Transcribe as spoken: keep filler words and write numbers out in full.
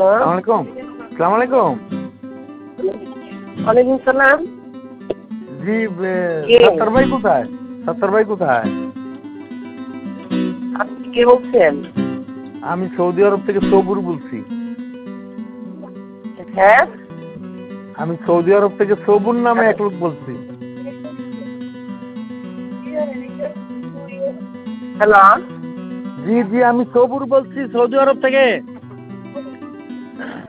Hello, আসসালামু আলাইকুম। আসসালামু আলাইকুম। ওয়ালাইকুম সালাম। জি, কে? সত্তর ভাই কোথায়? সত্তর ভাই কোথায়? আপনি কে বলছেন? আমি সৌদি আরব থেকে সবুর বলছি। হ্যাঁ, আমি সৌদি আরব থেকে সবুর নামে এক লোক বলছি। হ্যালো, জি জি, আমি সবুর বলছি সৌদি আরব থেকে।